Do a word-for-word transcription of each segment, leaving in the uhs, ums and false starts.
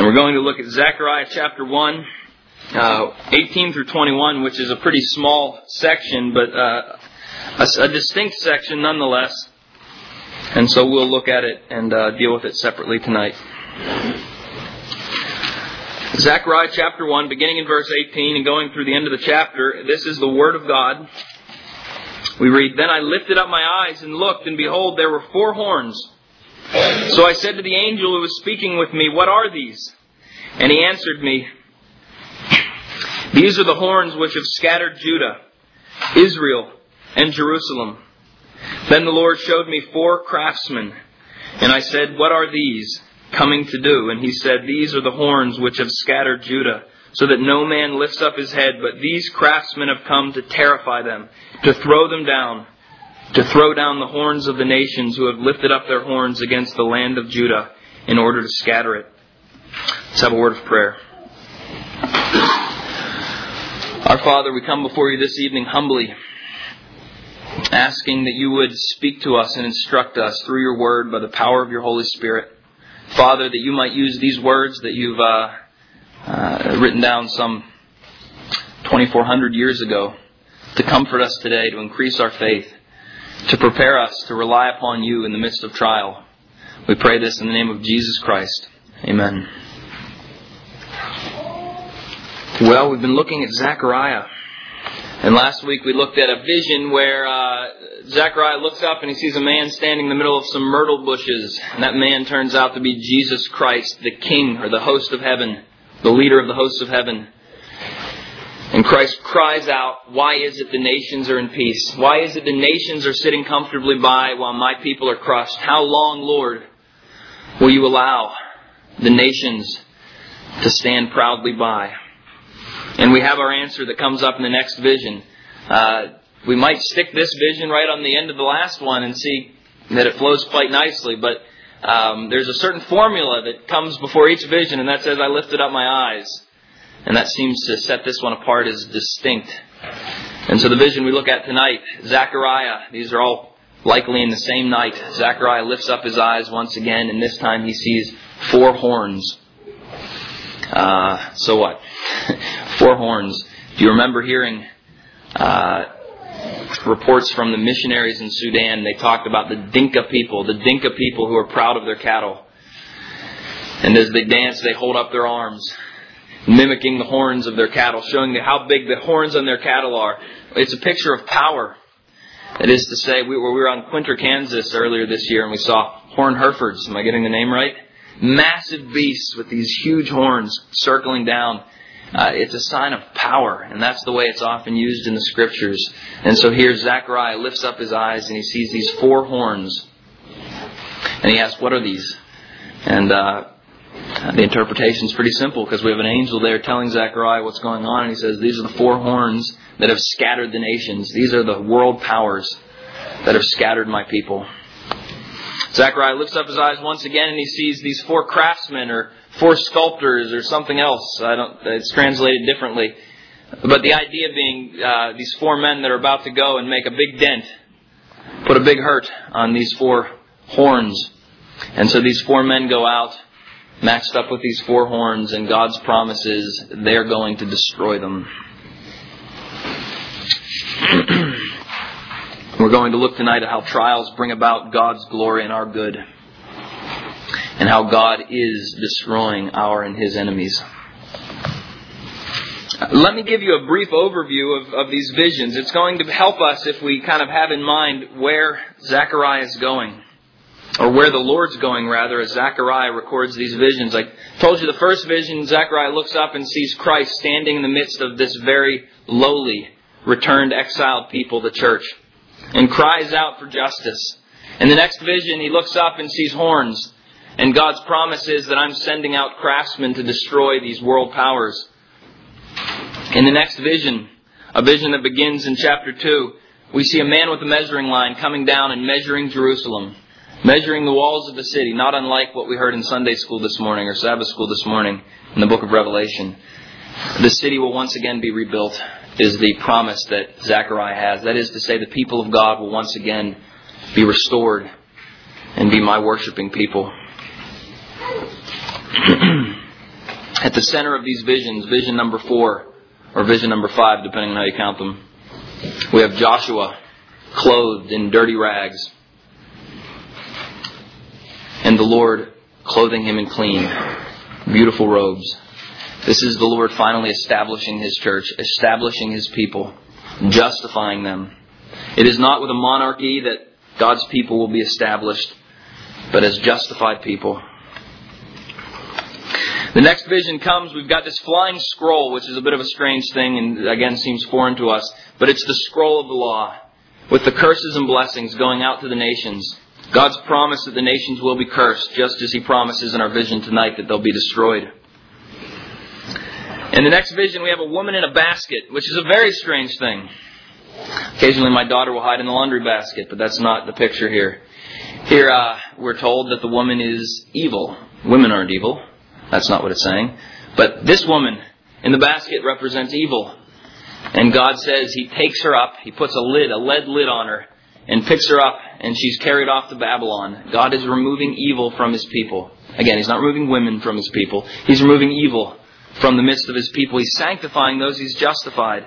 we're going to look at Zechariah chapter one, uh, eighteen through twenty-one, which is a pretty small section, but uh, a, a distinct section nonetheless. And so we'll look at it and uh, deal with it separately tonight. Zechariah chapter one, beginning in verse eighteen and going through the end of the chapter, this is the Word of God. We read, "Then I lifted up my eyes and looked, and behold, there were four horns. So I said to the angel who was speaking with me, 'What are these?' And he answered me, 'These are the horns which have scattered Judah, Israel, and Jerusalem.' Then the Lord showed me four craftsmen. And I said, 'What are these coming to do?' And he said, 'These are the horns which have scattered Judah, so that no man lifts up his head. But these craftsmen have come to terrify them, to throw them down, to throw down the horns of the nations who have lifted up their horns against the land of Judah in order to scatter it.'" Let's have a word of prayer. Our Father, we come before you this evening humbly, asking that you would speak to us and instruct us through your word by the power of your Holy Spirit. Father, that you might use these words that you've uh, uh, written down some twenty-four hundred years ago to comfort us today, to increase our faith, to prepare us to rely upon you in the midst of trial. We pray this in the name of Jesus Christ. Amen. Well, we've been looking at Zechariah. And last week we looked at a vision where uh, Zechariah looks up and he sees a man standing in the middle of some myrtle bushes. And that man turns out to be Jesus Christ, the King or the host of heaven, the leader of the hosts of heaven. And Christ cries out, "Why is it the nations are in peace? Why is it the nations are sitting comfortably by while my people are crushed? How long, Lord, will you allow the nations to stand proudly by?" And we have our answer that comes up in the next vision. Uh, we might stick this vision right on the end of the last one and see that it flows quite nicely. But um, there's a certain formula that comes before each vision, and that says, "I lifted up my eyes." And that seems to set this one apart as distinct. And so the vision we look at tonight, Zechariah, these are all likely in the same night. Zechariah lifts up his eyes once again, and this time he sees four horns. Uh, so what? Four horns. Do you remember hearing uh, reports from the missionaries in Sudan? They talked about the Dinka people, the Dinka people who are proud of their cattle. And as they dance, they hold up their arms, mimicking the horns of their cattle, showing how big the horns on their cattle are. It's a picture of power. That is to say, we were, we were on Quinter, Kansas earlier this year, and we saw horn Herefords. Am I getting the name right? Massive beasts with these huge horns circling down. Uh, it's a sign of power, and that's the way it's often used in the Scriptures. And so here Zechariah lifts up his eyes and he sees these four horns. And he asks, "What are these?" And uh, the interpretation is pretty simple, because we have an angel there telling Zechariah what's going on. And he says, "These are the four horns that have scattered the nations. These are the world powers that have scattered my people." Zechariah lifts up his eyes once again and he sees these four craftsmen or four sculptors or something else. I don't. It's translated differently. But the idea being uh, these four men that are about to go and make a big dent, put a big hurt on these four horns. And so these four men go out, matched up with these four horns, and God's promise is they're going to destroy them. We're going to look tonight at how trials bring about God's glory and our good, and how God is destroying our and His enemies. Let me give you a brief overview of, of these visions. It's going to help us if we kind of have in mind where Zechariah is going, or where the Lord's going, rather, as Zechariah records these visions. I told you the first vision, Zechariah looks up and sees Christ standing in the midst of this very lowly, returned, exiled people, the church, and cries out for justice. In the next vision, he looks up and sees horns. And God's promise is that I'm sending out craftsmen to destroy these world powers. In the next vision, a vision that begins in chapter two, we see a man with a measuring line coming down and measuring Jerusalem, measuring the walls of the city, not unlike what we heard in Sunday school this morning or Sabbath school this morning in the book of Revelation. The city will once again be rebuilt, is the promise that Zechariah has. That is to say, the people of God will once again be restored and be my worshiping people. At the center of these visions, vision number four, or vision number five, depending on how you count them, we have Joshua clothed in dirty rags, and the Lord clothing him in clean, beautiful robes. This is the Lord finally establishing His church, establishing His people, justifying them. It is not with a monarchy that God's people will be established, but as justified people. The next vision comes, we've got this flying scroll, which is a bit of a strange thing and again seems foreign to us, but it's the scroll of the law, with the curses and blessings going out to the nations. God's promise that the nations will be cursed, just as He promises in our vision tonight that they'll be destroyed. In the next vision, we have a woman in a basket, which is a very strange thing. Occasionally my daughter will hide in the laundry basket, but that's not the picture here. Here uh, we're told that the woman is evil. Women aren't evil. That's not what it's saying. But this woman in the basket represents evil. And God says He takes her up, He puts a lid, a lead lid on her, and picks her up, and she's carried off to Babylon. God is removing evil from His people. Again, He's not removing women from His people. He's removing evil from the midst of His people. He's sanctifying those He's justified.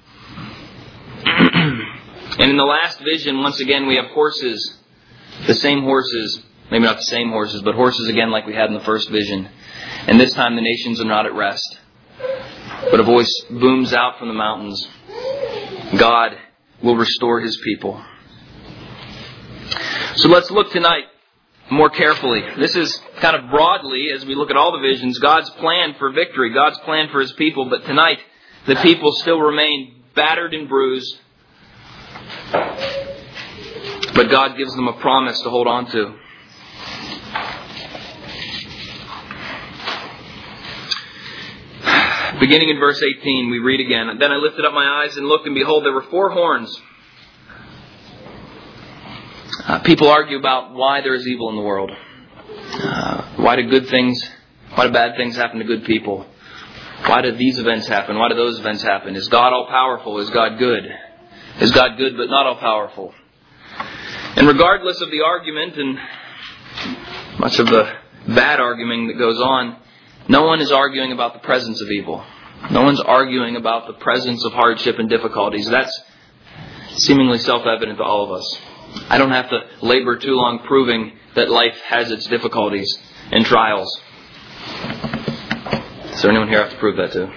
And in the last vision, once again, we have horses. The same horses. Maybe not the same horses, but horses again like we had in the first vision. And this time the nations are not at rest. But a voice booms out from the mountains. God will restore His people. So let's look tonight more carefully. This is kind of broadly, as we look at all the visions, God's plan for victory, God's plan for His people. But tonight, the people still remain battered and bruised. But God gives them a promise to hold on to. Beginning in verse eighteen, we read again, "Then I lifted up my eyes and looked, and behold, there were four horns." Uh, people argue about why there is evil in the world. Uh, why do good things, why do bad things happen to good people? Why do these events happen? Why do those events happen? Is God all-powerful? Is God good? Is God good but not all-powerful? And regardless of the argument and much of the bad arguing that goes on, no one is arguing about the presence of evil. No one's arguing about the presence of hardship and difficulties. That's seemingly self-evident to all of us. I don't have to labor too long proving that life has its difficulties and trials. Is there anyone here I have to prove that to?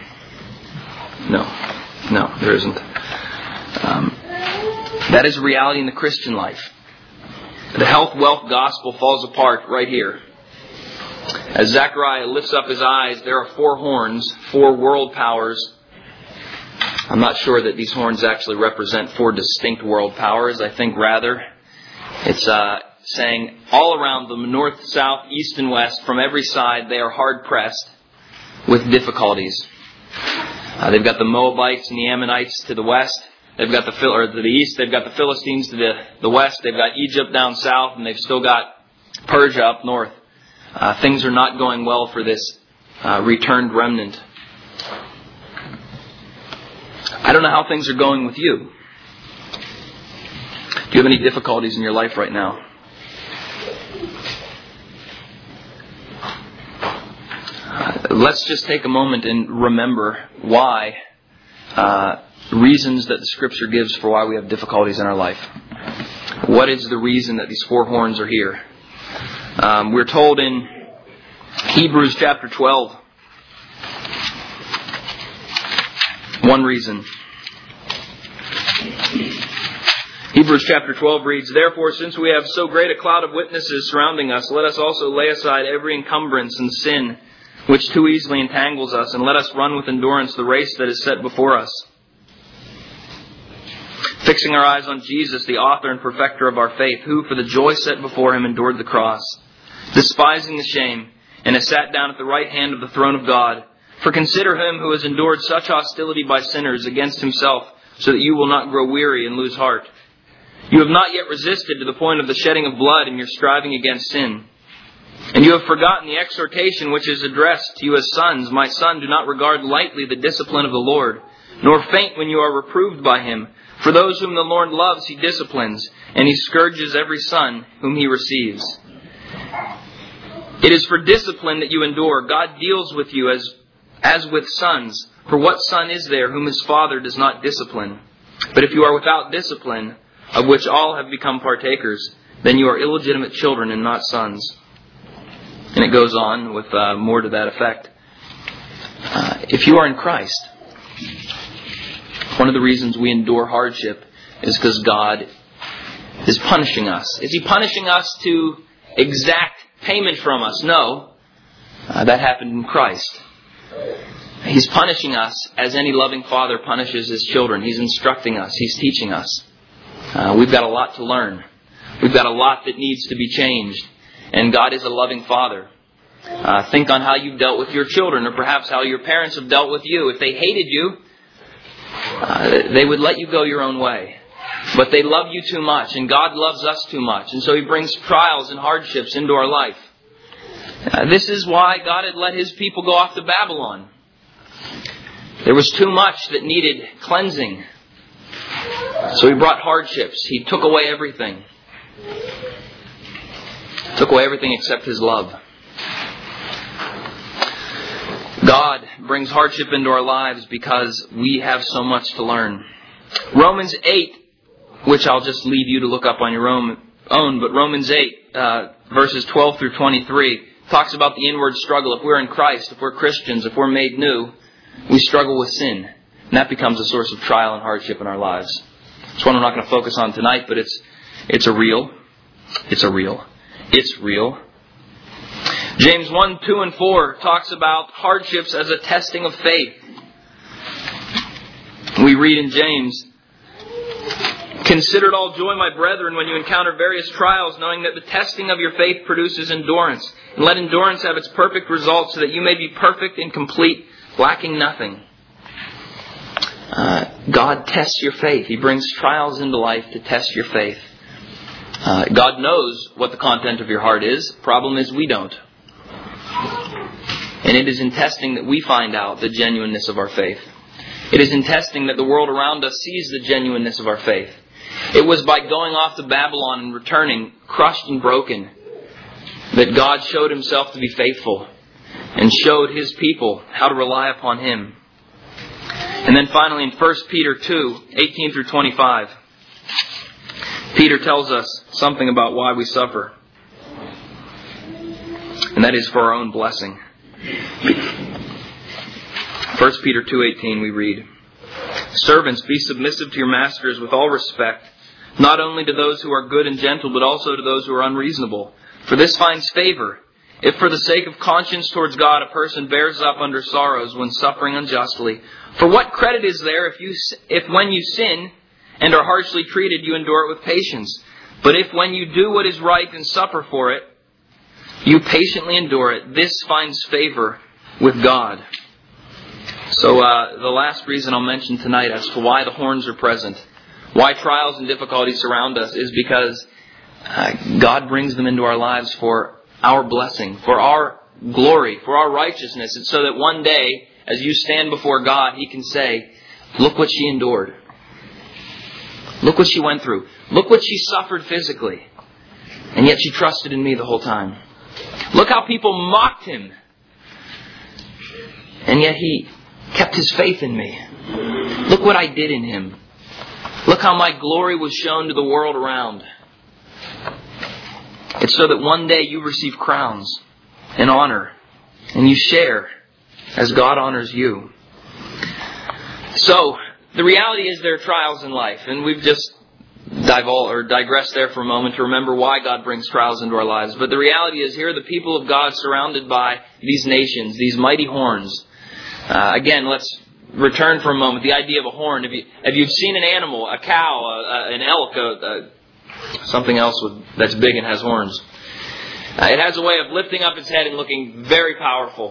No. No, there isn't. Um, that is a reality in the Christian life. The health, wealth gospel falls apart right here. As Zechariah lifts up his eyes, there are four horns, four world powers. I'm not sure that these horns actually represent four distinct world powers. I think rather it's uh, saying all around them, north, south, east, and west, from every side, they are hard-pressed with difficulties. Uh, they've got the Moabites and the Ammonites to the west. They've got the or to the east. They've got the Philistines to the, the west. They've got Egypt down south, and they've still got Persia up north. Uh, things are not going well for this uh, returned remnant. I don't know how things are going with you. Do you have any difficulties in your life right now? Uh, let's just take a moment and remember why, uh, reasons that the Scripture gives for why we have difficulties in our life. What is the reason that these four horns are here? Um, we're told in Hebrews chapter twelve, one reason. Hebrews chapter twelve reads, "Therefore, since we have so great a cloud of witnesses surrounding us, let us also lay aside every encumbrance and sin which too easily entangles us, and let us run with endurance the race that is set before us. Fixing our eyes on Jesus, the author and perfecter of our faith, who for the joy set before Him endured the cross, despising the shame, and has sat down at the right hand of the throne of God. For consider Him who has endured such hostility by sinners against Himself, so that you will not grow weary and lose heart. You have not yet resisted to the point of the shedding of blood in your striving against sin. And you have forgotten the exhortation which is addressed to you as sons. My son, do not regard lightly the discipline of the Lord, nor faint when you are reproved by Him. For those whom the Lord loves, He disciplines, and He scourges every son whom He receives. It is for discipline that you endure. God deals with you as as with sons. For what son is there whom his father does not discipline? But if you are without discipline, of which all have become partakers, then you are illegitimate children and not sons." And it goes on with uh, more to that effect. Uh, if you are in Christ, one of the reasons we endure hardship is because God is punishing us. Is He punishing us to exact payment from us? No. Uh, that happened in Christ. He's punishing us as any loving father punishes his children. He's instructing us. He's teaching us. Uh, we've got a lot to learn. We've got a lot that needs to be changed. And God is a loving Father. Uh, think on how you've dealt with your children, or perhaps how your parents have dealt with you. If they hated you, uh, they would let you go your own way. But they love you too much, and God loves us too much. And so He brings trials and hardships into our life. Uh, this is why God had let His people go off to Babylon. There was too much that needed cleansing. So He brought hardships. He took away everything. Took away everything except His love. God brings hardship into our lives because we have so much to learn. Romans eight, which I'll just leave you to look up on your own, but Romans eight, uh, verses twelve through twenty-three, talks about the inward struggle. If we're in Christ, if we're Christians, if we're made new, we struggle with sin. And that becomes a source of trial and hardship in our lives. It's one I'm not going to focus on tonight, but it's it's a real. It's a real. It's real. James one, two, and four talks about hardships as a testing of faith. We read in James, "Consider it all joy, my brethren, when you encounter various trials, knowing that the testing of your faith produces endurance. And let endurance have its perfect result, so that you may be perfect and complete, lacking nothing." Uh, God tests your faith. He brings trials into life to test your faith. Uh, God knows what the content of your heart is. Problem is, we don't. And it is in testing that we find out the genuineness of our faith. It is in testing that the world around us sees the genuineness of our faith. It was by going off to Babylon and returning, crushed and broken, that God showed Himself to be faithful and showed His people how to rely upon Him. And then finally in First Peter two, eighteen through twenty-five, Peter tells us something about why we suffer. And that is for our own blessing. First Peter two eighteen we read, "Servants, be submissive to your masters with all respect, not only to those who are good and gentle, but also to those who are unreasonable. For this finds favor, if for the sake of conscience towards God a person bears up under sorrows when suffering unjustly. For what credit is there if you, if when you sin and are harshly treated, you endure it with patience? But if when you do what is right and suffer for it, you patiently endure it, this finds favor with God." So uh, the last reason I'll mention tonight as to why the horns are present, why trials and difficulties surround us, is because uh, God brings them into our lives for our blessing, for our glory, for our righteousness. And so that one day, as you stand before God, He can say, "Look what she endured. Look what she went through. Look what she suffered physically. And yet she trusted in me the whole time. Look how people mocked him. And yet he kept his faith in me. Look what I did in him. Look how my glory was shown to the world around." It's so that one day you receive crowns and honor, and you share as God honors you. So, the reality is there are trials in life, and we've just divulged or digressed there for a moment to remember why God brings trials into our lives. But the reality is, here are the people of God surrounded by these nations, these mighty horns. Uh, again, let's return for a moment. The idea of a horn. If, you, if you've seen an animal, a cow, a, a, an elk, a, a, something else with, that's big and has horns, uh, it has a way of lifting up its head and looking very powerful.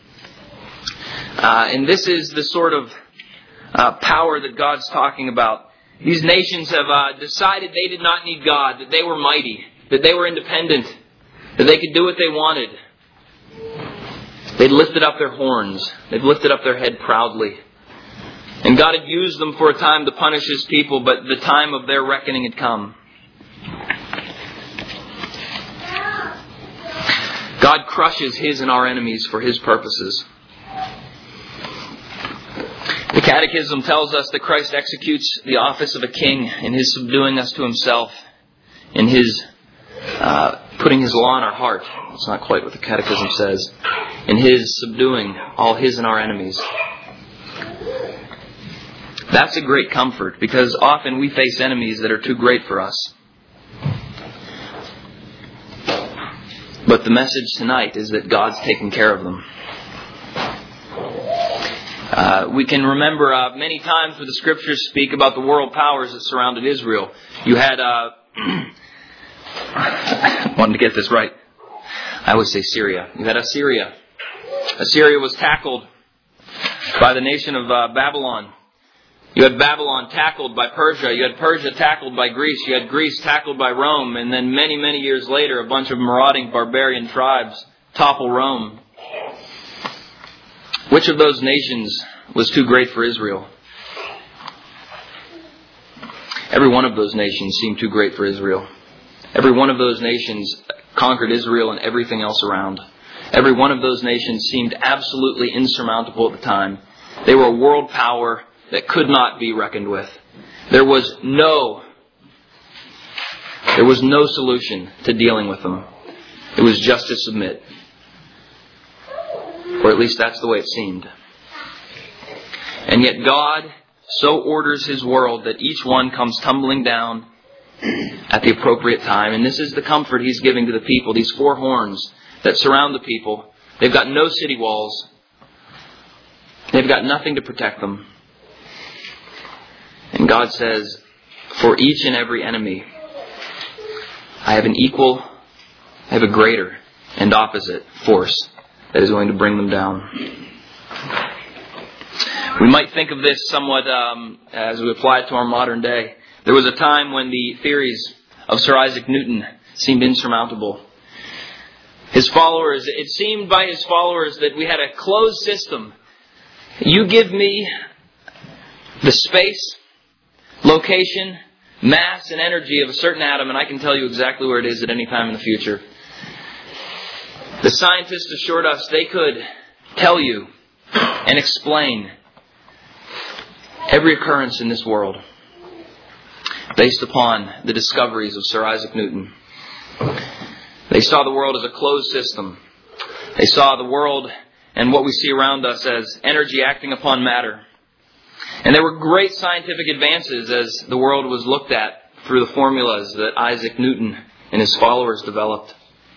Uh, and this is the sort of uh, power that God's talking about. These nations have uh, decided they did not need God, that they were mighty, that they were independent, that they could do what they wanted. They'd lifted up their horns. They'd lifted up their head proudly. And God had used them for a time to punish His people, but the time of their reckoning had come. God crushes His and our enemies for His purposes. The Catechism tells us that Christ executes the office of a king in His subduing us to Himself, in His uh, putting His law in our heart. That's not quite what the Catechism says. In His subduing all His and our enemies. That's a great comfort, because often we face enemies that are too great for us. But the message tonight is that God's taking care of them. Uh, we can remember uh, many times where the Scriptures speak about the world powers that surrounded Israel. You had, uh, I wanted to get this right. I always say Syria. You had Assyria. Assyria was tackled by the nation of uh, Babylon. You had Babylon tackled by Persia. You had Persia tackled by Greece. You had Greece tackled by Rome. And then many, many years later, a bunch of marauding barbarian tribes topple Rome. Which of those nations was too great for Israel? Every one of those nations seemed too great for Israel. Every one of those nations conquered Israel and everything else around. Every one of those nations seemed absolutely insurmountable at the time. They were a world power that could not be reckoned with. There was no, there was no solution to dealing with them. It was just to submit. Or at least that's the way it seemed. And yet God so orders His world that each one comes tumbling down at the appropriate time. And this is the comfort He's giving to the people. These four horns that surround the people. They've got no city walls. They've got nothing to protect them. And God says, for each and every enemy, I have an equal, I have a greater and opposite force that is going to bring them down. We might think of this somewhat um, as we apply it to our modern day. There was a time when the theories of Sir Isaac Newton seemed insurmountable. His followers, it seemed by his followers that we had a closed system. You give me the space, location, mass, and energy of a certain atom, and I can tell you exactly where it is at any time in the future. The scientists assured us they could tell you and explain every occurrence in this world based upon the discoveries of Sir Isaac Newton. They saw the world as a closed system. They saw the world and what we see around us as energy acting upon matter. And there were great scientific advances as the world was looked at through the formulas that Isaac Newton and his followers developed.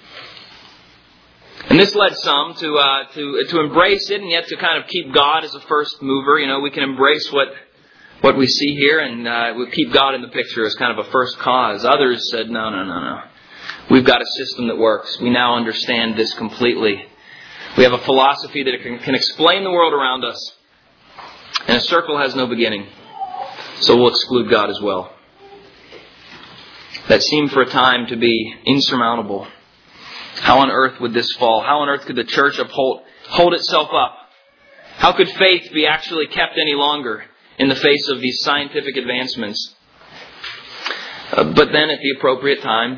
And this led some to uh, to to embrace it, and yet to kind of keep God as a first mover. You know, we can embrace what what we see here, and uh, we keep God in the picture as kind of a first cause. Others said, no, no, no, no. We've got a system that works. We now understand this completely. We have a philosophy that can, can explain the world around us. And a circle has no beginning. So we'll exclude God as well. That seemed for a time to be insurmountable. How on earth would this fall? How on earth could the church uphold hold itself up? How could faith be actually kept any longer in the face of these scientific advancements? Uh, but then at the appropriate time,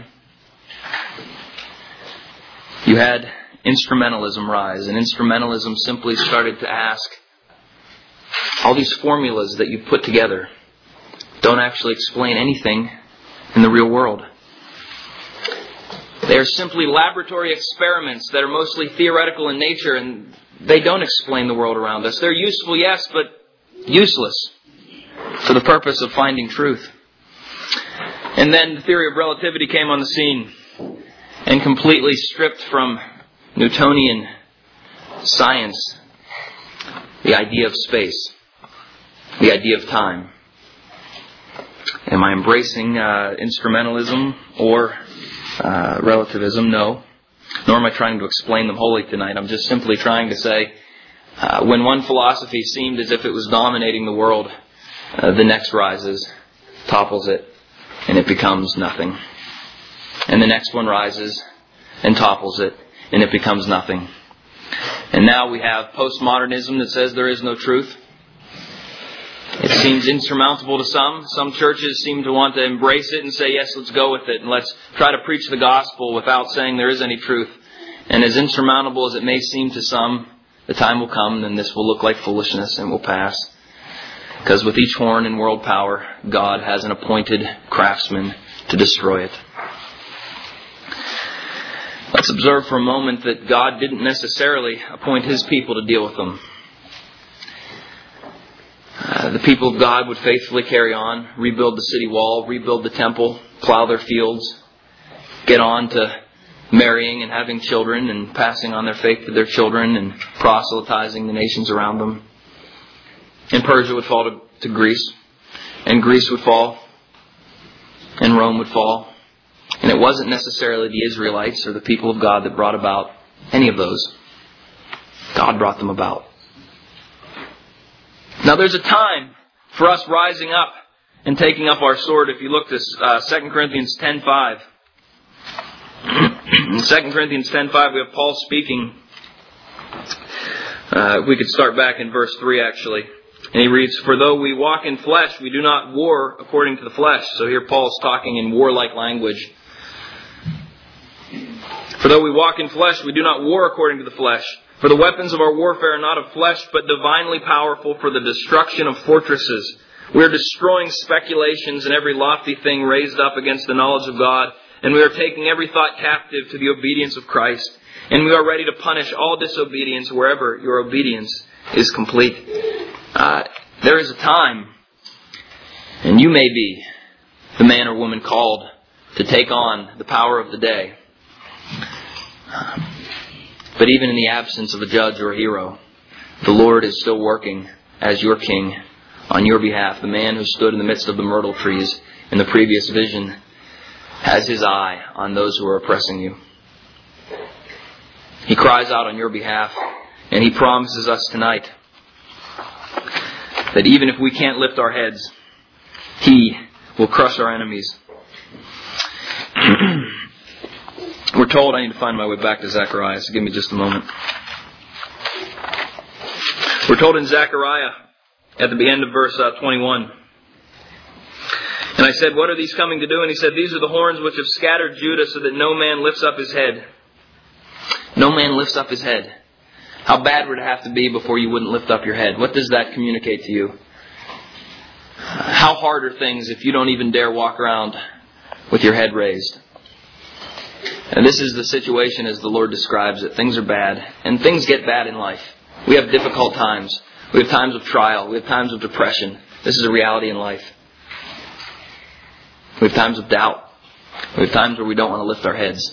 you had instrumentalism rise. And instrumentalism simply started to ask, all these formulas that you put together don't actually explain anything in the real world. They are simply laboratory experiments that are mostly theoretical in nature, and they don't explain the world around us. They're useful, yes, but useless for the purpose of finding truth. And then the theory of relativity came on the scene and completely stripped from Newtonian science the idea of space, the idea of time. Am I embracing uh, instrumentalism or uh, relativism? No. Nor am I trying to explain them wholly tonight. I'm just simply trying to say, uh, when one philosophy seemed as if it was dominating the world, uh, the next rises, topples it, and it becomes nothing. And the next one rises and topples it, and it becomes nothing. And now we have postmodernism that says there is no truth. It seems insurmountable to some. Some churches seem to want to embrace it and say, yes, let's go with it, and let's try to preach the gospel without saying there is any truth. And as insurmountable as it may seem to some, the time will come, and this will look like foolishness and will pass. Because with each horn and world power, God has an appointed craftsman to destroy it. Let's observe for a moment that God didn't necessarily appoint His people to deal with them. Uh, the people of God would faithfully carry on, rebuild the city wall, rebuild the temple, plow their fields, get on to marrying and having children and passing on their faith to their children and proselytizing the nations around them. And Persia would fall to, to Greece, and Greece would fall, and Rome would fall. And it wasn't necessarily the Israelites or the people of God that brought about any of those. God brought them about. Now there's a time for us rising up and taking up our sword. If you look to uh, Second Corinthians ten five. In Second Corinthians ten five we have Paul speaking. Uh, we could start back in verse three actually. And he reads, "For though we walk in flesh, we do not war according to the flesh." So here Paul's talking in warlike language. "For though we walk in flesh, we do not war according to the flesh. For the weapons of our warfare are not of flesh, but divinely powerful for the destruction of fortresses. We are destroying speculations and every lofty thing raised up against the knowledge of God. And we are taking every thought captive to the obedience of Christ. And we are ready to punish all disobedience wherever your obedience is complete." Uh, there is a time, and you may be the man or woman called to take on the power of the day. But even in the absence of a judge or a hero, the Lord is still working as your king on your behalf. The man who stood in the midst of the myrtle trees in the previous vision has his eye on those who are oppressing you. He cries out on your behalf, and he promises us tonight that even if we can't lift our heads, He will crush our enemies. We're told, I need to find my way back to Zechariah, so give me just a moment. We're told in Zechariah, at the end of verse uh, twenty-one, "And I said, what are these coming to do? And he said, these are the horns which have scattered Judah so that no man lifts up his head." No man lifts up his head. How bad would it have to be before you wouldn't lift up your head? What does that communicate to you? How hard are things if you don't even dare walk around with your head raised? And this is the situation as the Lord describes it. Things are bad. And things get bad in life. We have difficult times. We have times of trial. We have times of depression. This is a reality in life. We have times of doubt. We have times where we don't want to lift our heads.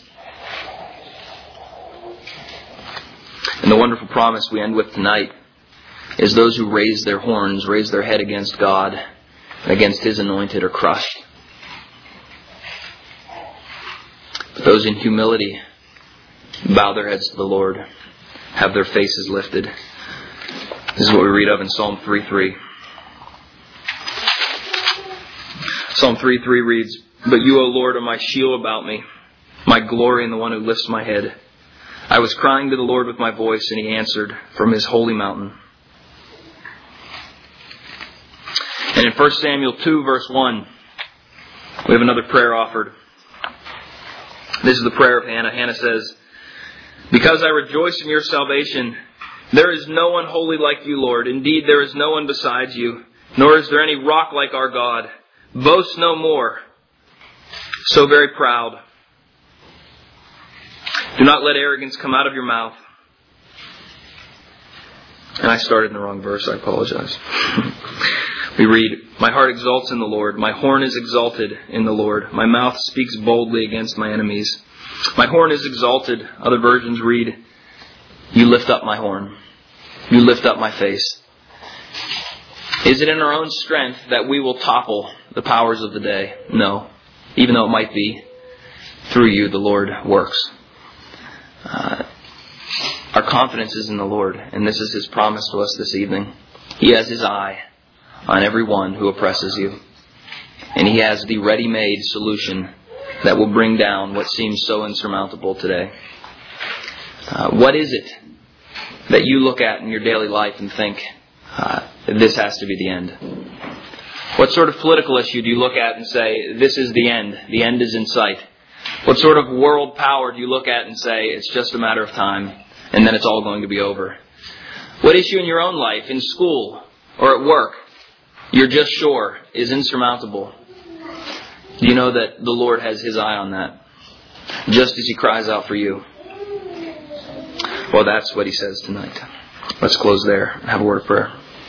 And the wonderful promise we end with tonight is those who raise their horns, raise their head against God and against His anointed are crushed. But those in humility bow their heads to the Lord, have their faces lifted. This is what we read of in Psalm three three. Psalm three three reads, "But you, O Lord, are my shield about me, my glory and the one who lifts my head. I was crying to the Lord with my voice, and He answered from His holy mountain." And in First Samuel two, verse one, we have another prayer offered. This is the prayer of Hannah. Hannah says, "Because I rejoice in your salvation, there is no one holy like you, Lord. Indeed, there is no one besides you, nor is there any rock like our God. Boast no more, so very proud. Do not let arrogance come out of your mouth." And I started in the wrong verse. I apologize. We read, "My heart exalts in the Lord. My horn is exalted in the Lord. My mouth speaks boldly against my enemies. My horn is exalted." Other versions read, "You lift up my horn. You lift up my face." Is it in our own strength that we will topple the powers of the day? No. Even though it might be through you the Lord works. Uh, our confidence is in the Lord, and this is His promise to us this evening. He has His eye on everyone who oppresses you, and He has the ready-made solution that will bring down what seems so insurmountable today. Uh, what is it that you look at in your daily life and think, uh, this has to be the end? What sort of political issue do you look at and say, this is the end, the end is in sight? What sort of world power do you look at and say, it's just a matter of time, and then it's all going to be over? What issue in your own life, in school, or at work, you're just sure is insurmountable, do you know that the Lord has His eye on that? Just as He cries out for you. Well, that's what He says tonight. Let's close there and have a word of prayer.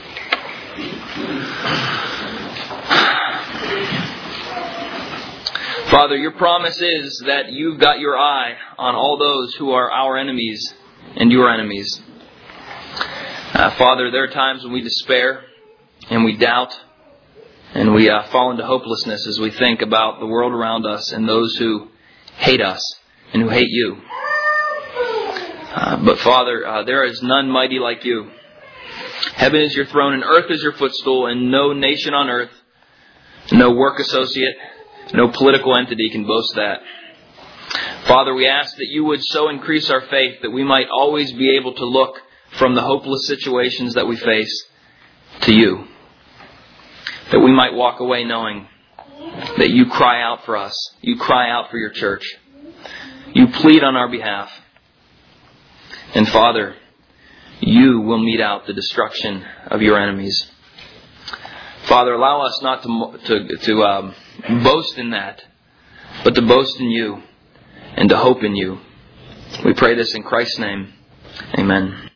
Father, your promise is that you've got your eye on all those who are our enemies and your enemies. Uh, Father, there are times when we despair and we doubt and we uh, fall into hopelessness as we think about the world around us and those who hate us and who hate you. Uh, but Father, uh, there is none mighty like you. Heaven is your throne and earth is your footstool, and no nation on earth, no work associate, no political entity can boast that. Father, we ask that you would so increase our faith that we might always be able to look from the hopeless situations that we face to you. That we might walk away knowing that you cry out for us. You cry out for your church. You plead on our behalf. And Father, you will mete out the destruction of your enemies. Father, allow us not to to, to um, boast in that, but to boast in you and to hope in you. We pray this in Christ's name. Amen.